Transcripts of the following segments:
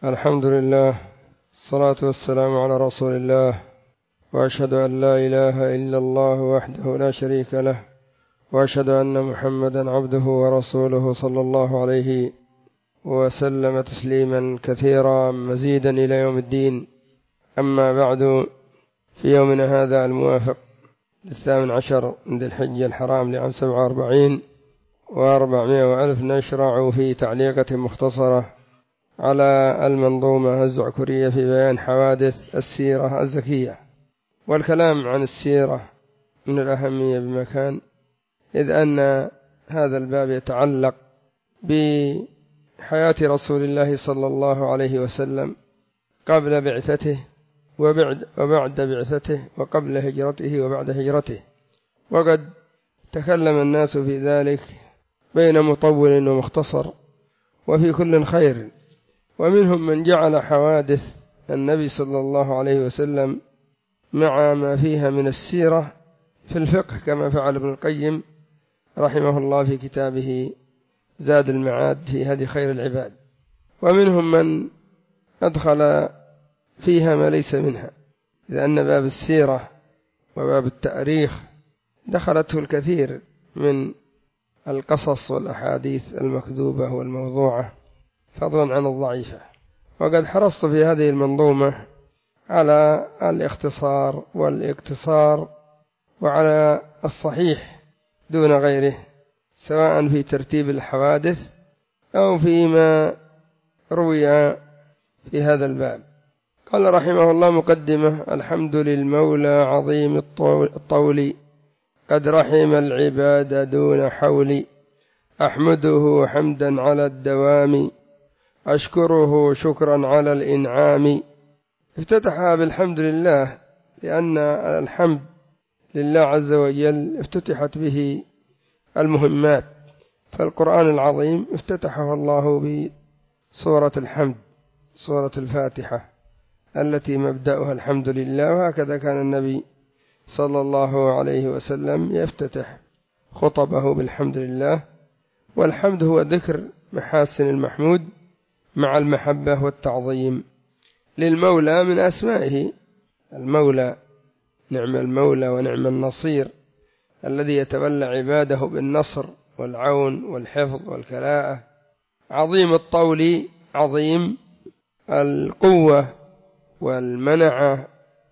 الحمد لله، الصلاة والسلام على رسول الله، وأشهد أن لا إله إلا الله وحده لا شريك له، وأشهد أن محمدا عبده ورسوله صلى الله عليه وسلم تسليما كثيرا مزيدا إلى يوم الدين. أما بعد، في يومنا هذا الموافق 18 من ذي الحجة الحرام لعام 47 و400 نشرع في تعليقة مختصرة على المنظومة الزعكرية في بيان حوادث السيرة الزكية. والكلام عن السيرة من الأهمية بمكان، إذ أن هذا الباب يتعلق بحياة رسول الله صلى الله عليه وسلم قبل بعثته وبعد بعثته، وقبل هجرته وبعد هجرته. وقد تكلم الناس في ذلك بين مطول ومختصر، وفي كل خير. ومنهم من جعل حوادث النبي صلى الله عليه وسلم مع ما فيها من السيرة في الفقه، كما فعل ابن القيم رحمه الله في كتابه زاد المعاد في هدي خير العباد. ومنهم من أدخل فيها ما ليس منها، لأن باب السيرة وباب التاريخ دخلته الكثير من القصص والأحاديث المكذوبة والموضوعة، فضلا عن الضعيفة. وقد حرصت في هذه المنظومة على الاختصار والاقتصار وعلى الصحيح دون غيره، سواء في ترتيب الحوادث أو فيما روي في هذا الباب. قال رحمه الله مقدمة: الحمد للمولى عظيم الطول، قد رحم العباد دون حول، أحمده حمدا على الدوام، أشكره شكرا على الإنعام. افتتحها بالحمد لله، لأن الحمد لله عز وجل افتتحت به المهمات، فالقرآن العظيم افتتحه الله بسورة الحمد، سورة الفاتحة التي مبدأها الحمد لله. وهكذا كان النبي صلى الله عليه وسلم يفتتح خطبه بالحمد لله. والحمد هو ذكر محاسن المحمود مع المحبة والتعظيم للمولى من أسمائه. المولى، نعم المولى ونعم النصير، الذي يتولى عباده بالنصر والعون والحفظ والكلاءة. عظيم الطول، عظيم القوة والمنعة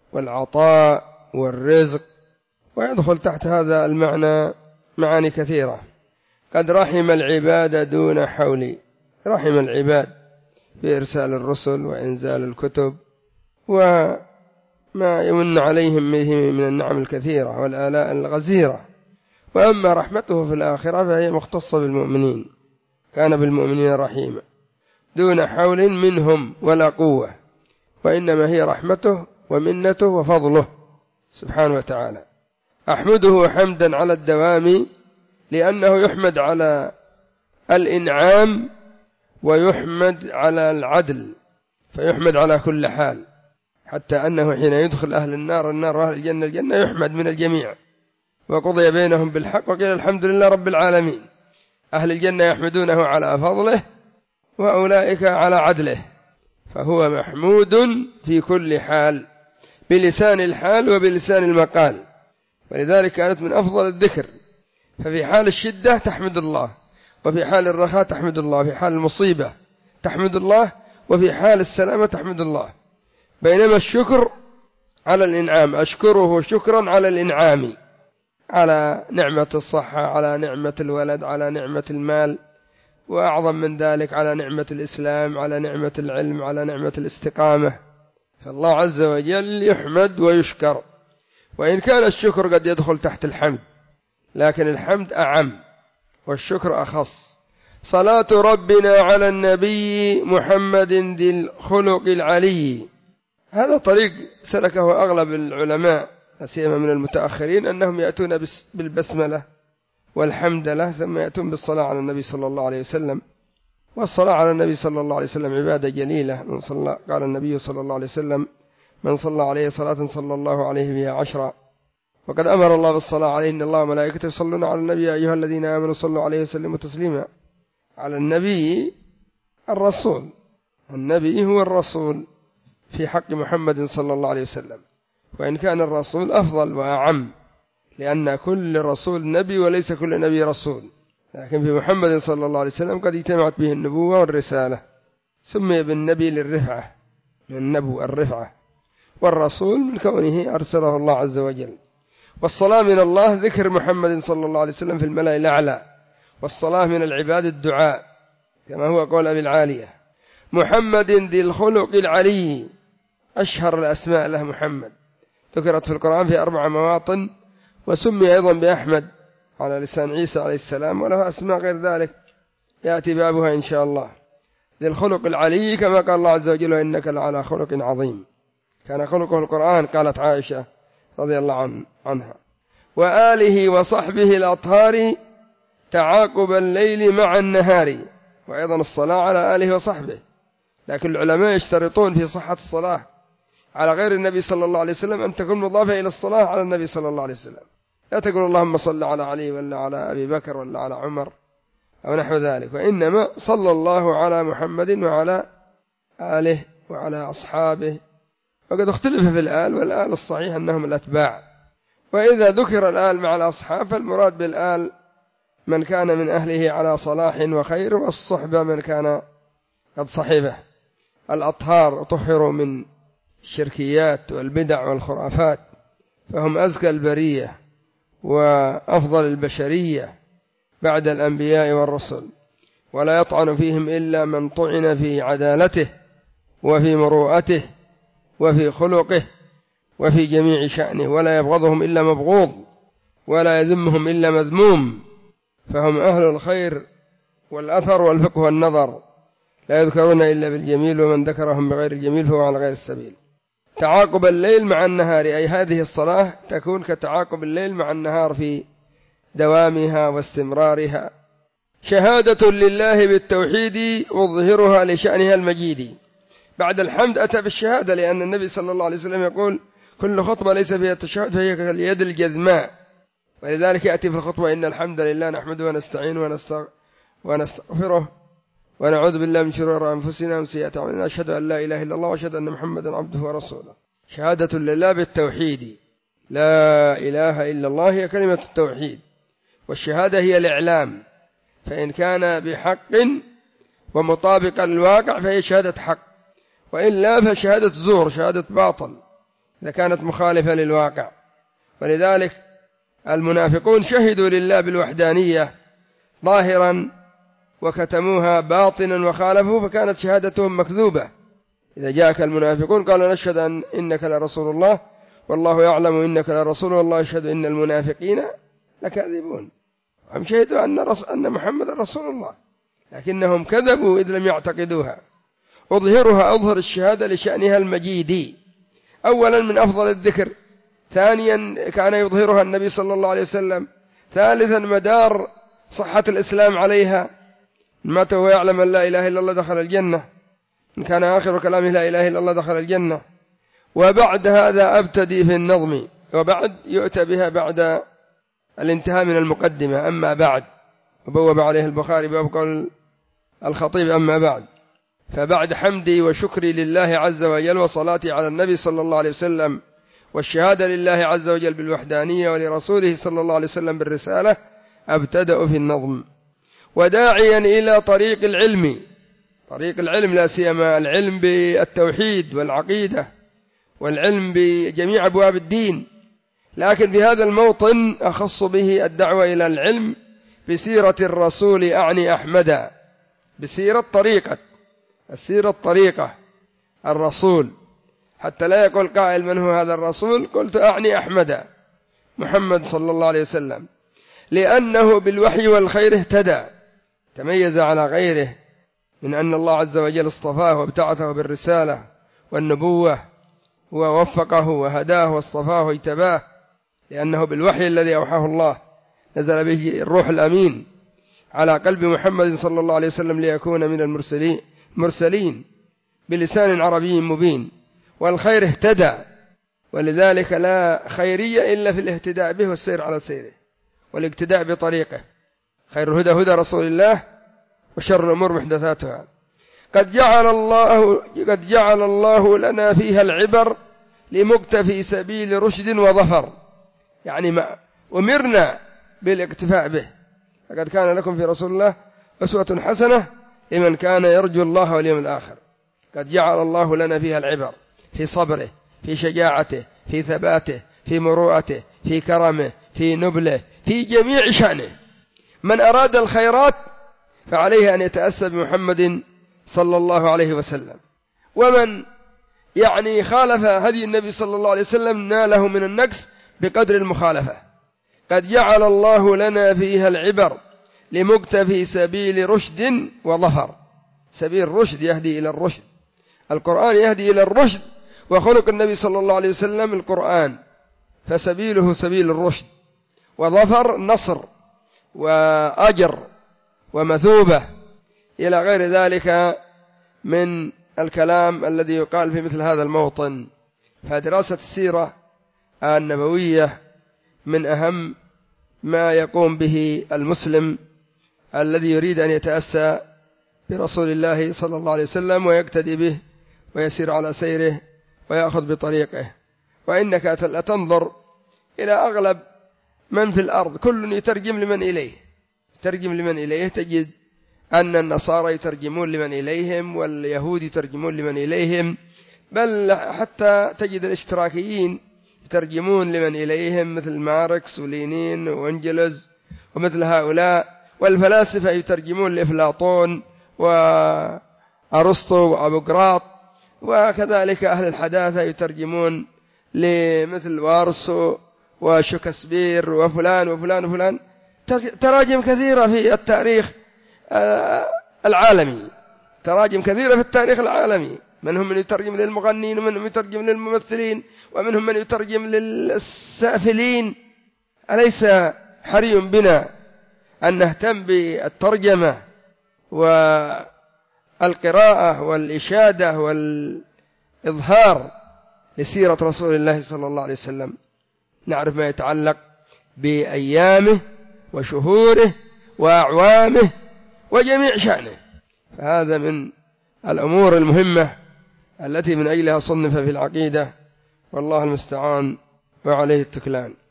والعطاء والرزق، ويدخل تحت هذا المعنى معاني كثيرة. قد رحم العباد دون حول، رحم العباد بإرسال الرسل وإنزال الكتب وما يمن عليهم به من النعم الكثيرة والآلاء الغزيرة. وأما رحمته في الآخرة فهي مختصة بالمؤمنين، كان بالمؤمنين رحيما دون حول منهم ولا قوة، وإنما هي رحمته ومنته وفضله سبحانه وتعالى. أحمده حمدا على الدوام، لأنه يحمد على الإنعام ويحمد على العدل، فيحمد على كل حال، حتى أنه حين يدخل أهل النار وأهل الجنة يحمد من الجميع. وقضي بينهم بالحق وقيل الحمد لله رب العالمين. أهل الجنة يحمدونه على فضله، وأولئك على عدله، فهو محمود في كل حال بلسان الحال وبلسان المقال. ولذلك كانت من أفضل الذكر. ففي حال الشدة تحمد الله، وفي حال الرخاء تحمد الله، في حال المصيبة تحمد الله، وفي حال السلامة تحمد الله. بينما الشكر على الإنعام، أشكره شكرا على الإنعام، على نعمة الصحة، على نعمة الولد، على نعمة المال، وأعظم من ذلك على نعمة الإسلام، على نعمة العلم، على نعمة الاستقامة. فالله عز وجل يحمد ويشكر، وإن كان الشكر قد يدخل تحت الحمد، لكن الحمد أعم والشكر أخص. صلاة ربنا على النبي محمد ذي الخلق العلي. هذا طريق سلكه أغلب العلماء، سيما من المتأخرين، أنهم يأتون بالبسملة والحمدلله ثم يأتون بالصلاة على النبي صلى الله عليه وسلم. والصلاة على النبي صلى الله عليه وسلم عبادة جليلة. قال النبي صلى الله عليه وسلم: من صلى عليه صلاة صلى الله عليه بها 10. وقد أمر الله بالصلاة عليه: إن الله وملائكته يصلون على النبي يا أيها الذين آمنوا صلوا عليه وسلموا تسليما. على النبي الرسول النبي هو الرسول في حق محمد صلى الله عليه وسلم، وإن كان الرسول أفضل وأعم، لأن كل رسول نبي وليس كل نبي رسول، لكن في محمد صلى الله عليه وسلم قد اجتمعت به النبوة والرسالة، سمي بالنبي للرفعة، من النبو الرفعة، والرسول من كونه أرسله الله عز وجل. والصلاة من الله ذكر محمد صلى الله عليه وسلم في الملأ الأعلى، والصلاة من العباد الدعاء، كما هو قول أبي العالية: محمد ذي الخلق العلي، أشهر الأسماء له محمد، ذكرت في القرآن في 4 مواطن، وسمي أيضا بأحمد على لسان عيسى عليه السلام، وله أسماء غير ذلك يأتي بابها إن شاء الله. ذي الخلق العلي، كما قال الله عز وجل: إنك لعلى خلق عظيم. كان خلقه القرآن، قالت عائشة رضي الله عنها. وآله وصحبه الأطهار تعاقب الليل مع النهار، وأيضا الصلاة على آله وصحبه. لكن العلماء يشترطون في صحة الصلاة على غير النبي صلى الله عليه وسلم أن تكون مضافة إلى الصلاة على النبي صلى الله عليه وسلم، لا تقول اللهم صل على علي ولا على أبي بكر ولا على عمر أو نحو ذلك، وإنما صلى الله على محمد وعلى آله وعلى أصحابه. وقد اختلف في الآل، والآل الصحيح أنهم الأتباع، وإذا ذكر الآل مع الأصحاب فالمراد بالآل من كان من أهله على صلاح وخير، والصحبة من كان قد صحبه. الأطهار طهروا من الشركيات والبدع والخرافات، فهم أزكى البرية وأفضل البشرية بعد الأنبياء والرسل، ولا يطعن فيهم إلا من طعن في عدالته وفي مروءته وفي خلقه وفي جميع شأنه، ولا يبغضهم إلا مبغوض، ولا يذمهم إلا مذموم، فهم أهل الخير والأثر والفقه والنظر، لا يذكرون إلا بالجميل، ومن ذكرهم بغير الجميل فهو على غير السبيل. تعاقب الليل مع النهار، أي هذه الصلاة تكون كتعاقب الليل مع النهار في دوامها واستمرارها. شهادة لله بالتوحيد أظهرها لشأنها المجيد. بعد الحمد أتى بالشهادة، لأن النبي صلى الله عليه وسلم يقول: كل خطبة ليس فيها التشهد فهي كاليد الجذماء، ولذلك يأتي في الخطبة: إن الحمد لله نحمده ونستعينه ونستغفره ونعوذ بالله من شرور أنفسنا وسيئات أعمالنا، أشهد أن لا إله إلا الله وأشهد أن محمدا عبده ورسوله. شهادة لله بالتوحيد، لا إله إلا الله هي كلمة التوحيد، والشهادة هي الإعلام، فإن كان بحق ومطابقا للواقع فهي شهادة حق، وإلا فشهادة زور، شهادة باطل إذا كانت مخالفة للواقع. ولذلك المنافقون شهدوا لله بالوحدانية ظاهرا وكتموها باطنا وخالفوا، فكانت شهادتهم مكذوبة. إذا جاءك المنافقون قالوا: نشهد أن إنك لرسول الله والله يعلم إنك لرسول والله يشهد إن المنافقين لكاذبون. هم شهدوا أن محمد رسول الله، لكنهم كذبوا إذ لم يعتقدوها. أظهرها، أظهر الشهادة لشأنها المجيد، أولا من أفضل الذكر، ثانيا كان يظهرها النبي صلى الله عليه وسلم، ثالثا مدار صحة الإسلام عليها، مات وهو يعلم أن لا إله إلا الله دخل الجنة، إن كان آخر كلامه لا إله إلا الله دخل الجنة. وبعد هذا أبتدي في النظم، وبعد يؤتى بها بعد الانتهاء من المقدمة. أما بعد، وبوب عليه البخاري باب قول الخطيب: أما بعد، فبعد حمدي وشكري لله عز وجل وصلاتي على النبي صلى الله عليه وسلم والشهادة لله عز وجل بالوحدانية ولرسوله صلى الله عليه وسلم بالرسالة، أبتدأ في النظم وداعيا إلى طريق العلم، طريق العلم لا سيما العلم بالتوحيد والعقيدة والعلم بجميع أبواب الدين، لكن في هذا الموطن أخص به الدعوة إلى العلم بسيرة الرسول، أعني أحمد، بسيرة طريقة، السيرة الطريقة الرسول، حتى لا يقول قائل: من هو هذا الرسول؟ قلت: أعني أحمد محمد صلى الله عليه وسلم، لأنه بالوحي والخير اهتدى، تميز على غيره من أن الله عز وجل اصطفاه وابتعثه بالرسالة والنبوة، ووفقه وهداه واصطفاه واجتباه، لأنه بالوحي الذي أوحاه الله نزل به الروح الأمين على قلب محمد صلى الله عليه وسلم ليكون من المرسلين بلسان عربي مبين. والخير اهتدى، ولذلك لا خيرية إلا في الاهتداء به والسير على سيره والاقتداء بطريقه. خير الهدى هدى رسول الله، وشر الأمور محدثاتها. قد جعل الله لنا فيها العبر لمقتفي سبيل رشد وظفر، يعني ما أمرنا بالاقتفاء به. لقد كان لكم في رسول الله أسوة حسنة لمن كان يرجو الله واليوم الآخر. قد جعل الله لنا فيها العبر في صبره، في شجاعته، في ثباته، في مروءته، في كرمه، في نبله، في جميع شأنه. من أراد الخيرات فعليه أن يتأسى بمحمد صلى الله عليه وسلم، ومن يعني خالف هدي النبي صلى الله عليه وسلم ناله من النقص بقدر المخالفة. قد جعل الله لنا فيها العبر لمقتفي سبيل رشد وظفر. سبيل الرشد يهدي إلى الرشد، القرآن يهدي إلى الرشد، وخلق النبي صلى الله عليه وسلم القرآن، فسبيله سبيل الرشد، وظفر نصر وأجر ومثوبة إلى غير ذلك من الكلام الذي يقال في مثل هذا الموطن. فدراسة السيرة النبوية من أهم ما يقوم به المسلم الذي يريد أن يتأسى برسول الله صلى الله عليه وسلم ويقتدي به ويسير على سيره ويأخذ بطريقه. وإنك لتنظر إلى أغلب من في الأرض كل يترجم لمن إليه، تجد أن النصارى يترجمون لمن إليهم، واليهود يترجمون لمن إليهم، بل حتى تجد الاشتراكيين يترجمون لمن إليهم مثل ماركس ولينين وأنجلز ومثل هؤلاء، والفلاسفة يترجمون لأفلاطون وأرسطو وأبوقراط، وكذلك أهل الحداثة يترجمون لمثل وارسو وشكسبير وفلان وفلان وفلان. تراجم كثيرة في التاريخ العالمي، تراجم كثيرة في التاريخ العالمي، منهم من يترجم للمغنين ومنهم يترجم للممثلين ومنهم من يترجم للسافلين. أليس حري بنا أن نهتم بالترجمة والقراءة والإشادة والإظهار لسيرة رسول الله صلى الله عليه وسلم، نعرف ما يتعلق بأيامه وشهوره وأعوامه وجميع شأنه. فهذا من الأمور المهمة التي من أجلها صنف في العقيدة، والله المستعان وعليه التكلان.